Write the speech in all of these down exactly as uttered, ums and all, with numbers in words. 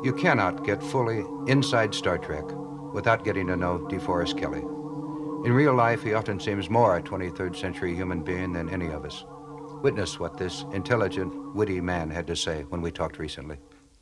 You cannot get fully inside Star Trek without getting to know DeForest Kelley. In real life, he often seems more a twenty-third century human being than any of us. Witness what this intelligent, witty man had to say when we talked recently.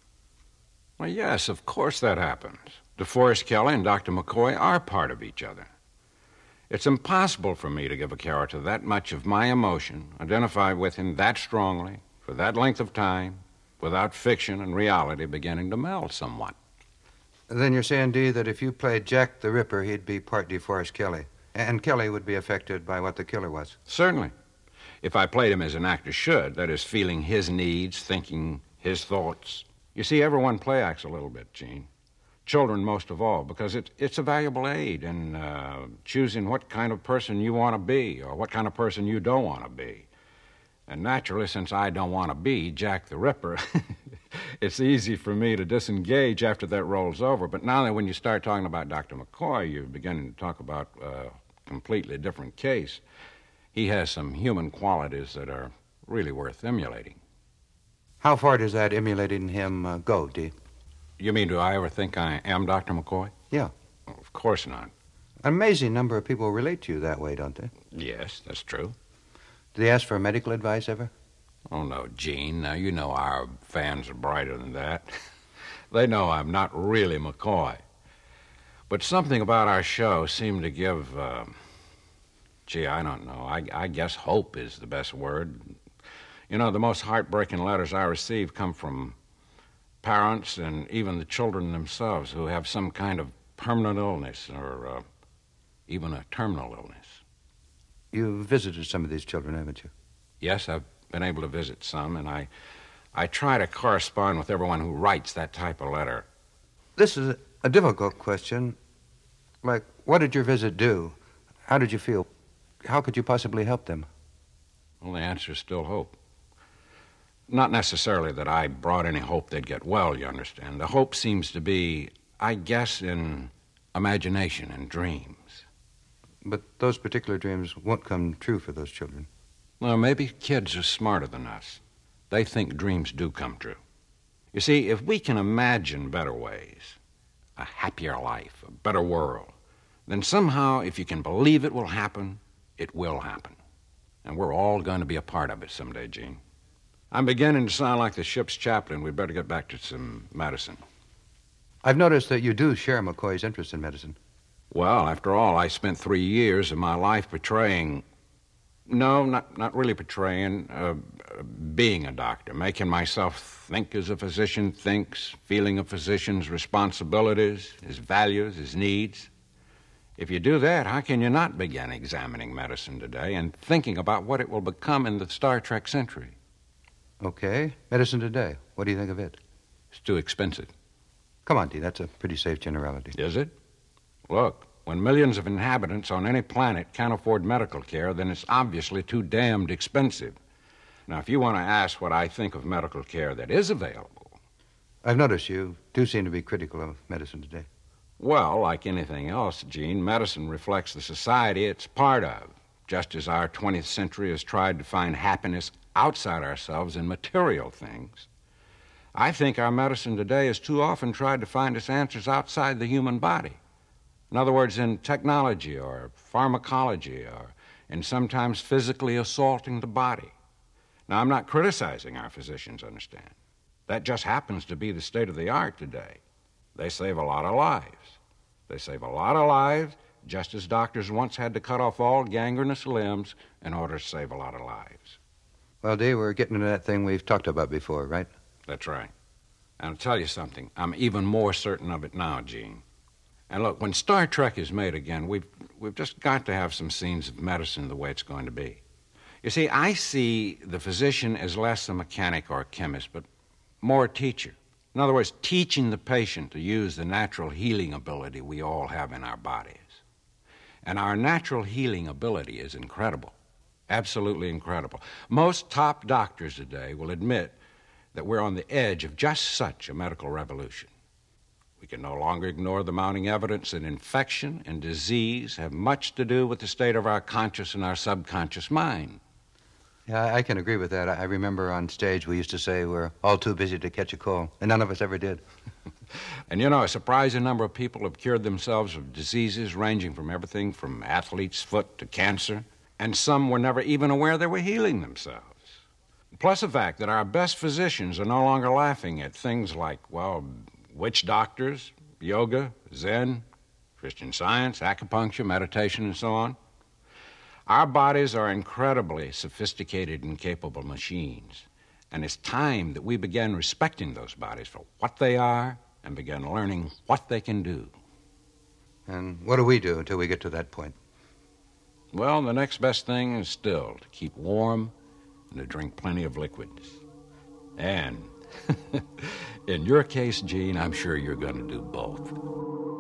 Well, yes, of course that happens. DeForest Kelley and Doctor McCoy are part of each other. It's impossible for me to give a character that much of my emotion, identify with him that strongly, for that length of time, without fiction and reality beginning to meld somewhat. Then you're saying, Dee, that if you played Jack the Ripper, he'd be part DeForest Kelley, and Kelley would be affected by what the killer was? Certainly. If I played him as an actor should, that is, feeling his needs, thinking his thoughts. You see, everyone play acts a little bit, Gene. Children most of all, because it, it's a valuable aid in uh, choosing what kind of person you want to be or what kind of person you don't want to be. And naturally, since I don't want to be Jack the Ripper, it's easy for me to disengage after that roll's over. But now that when you start talking about Doctor McCoy, you're beginning to talk about a completely different case. He has some human qualities that are really worth emulating. How far does that emulating him uh, go, Dee? You mean, do I ever think I am Doctor McCoy? Yeah. Well, of course not. An amazing number of people relate to you that way, don't they? Yes, that's true. Do they ask for medical advice ever? Oh, no, Gene. Now, you know our fans are brighter than that. They know I'm not really McCoy. But something about our show seemed to give, uh, gee, I don't know. I, I guess hope is the best word. You know, the most heartbreaking letters I receive come from parents and even the children themselves who have some kind of permanent illness or uh, even a terminal illness. You've visited some of these children, haven't you? Yes, I've been able to visit some, and I, I try to correspond with everyone who writes that type of letter. This is a difficult question. Like, what did your visit do? How did you feel? How could you possibly help them? Well, the answer is still hope. Not necessarily that I brought any hope they'd get well, you understand. The hope seems to be, I guess, in imagination and dreams. But those particular dreams won't come true for those children. Well, maybe kids are smarter than us. They think dreams do come true. You see, if we can imagine better ways, a happier life, a better world, then somehow, if you can believe it will happen, it will happen. And we're all going to be a part of it someday, Gene. I'm beginning to sound like the ship's chaplain. We'd better get back to some medicine. I've noticed that you do share McCoy's interest in medicine. Well, after all, I spent three years of my life portraying... No, not, not really portraying, uh, being a doctor, making myself think as a physician thinks, feeling a physician's responsibilities, his values, his needs. If you do that, how can you not begin examining medicine today and thinking about what it will become in the Star Trek century? Okay. Medicine today. What do you think of it? It's too expensive. Come on, Dee. That's a pretty safe generality. Is it? Look, when millions of inhabitants on any planet can't afford medical care, then it's obviously too damned expensive. Now, if you want to ask what I think of medical care that is available... I've noticed you do seem to be critical of medicine today. Well, like anything else, Gene, medicine reflects the society it's part of, just as our twentieth century has tried to find happiness outside ourselves in material things. I think our medicine today has too often tried to find its answers outside the human body. In other words, in technology or pharmacology or in sometimes physically assaulting the body. Now, I'm not criticizing our physicians, understand. That just happens to be the state of the art today. They save a lot of lives. They save a lot of lives, just as doctors once had to cut off all gangrenous limbs in order to save a lot of lives. Well, Dee, we're getting into that thing we've talked about before, right? That's right. And I'll tell you something. I'm even more certain of it now, Gene. And look, when Star Trek is made again, we've, we've just got to have some scenes of medicine the way it's going to be. You see, I see the physician as less a mechanic or a chemist, but more a teacher. In other words, teaching the patient to use the natural healing ability we all have in our bodies. And our natural healing ability is incredible, absolutely incredible. Most top doctors today will admit that we're on the edge of just such a medical revolution. We can no longer ignore the mounting evidence that infection and disease have much to do with the state of our conscious and our subconscious mind. Yeah, I can agree with that. I remember on stage we used to say we're all too busy to catch a cold, and none of us ever did. And you know, a surprising number of people have cured themselves of diseases ranging from everything from athlete's foot to cancer, and some were never even aware they were healing themselves. Plus the fact that our best physicians are no longer laughing at things like, well, witch doctors, yoga, Zen, Christian Science, acupuncture, meditation, and so on. Our bodies are incredibly sophisticated and capable machines, and it's time that we began respecting those bodies for what they are and began learning what they can do. And what do we do until we get to that point? Well, the next best thing is still to keep warm and to drink plenty of liquids. And in your case, Gene, I'm sure you're going to do both.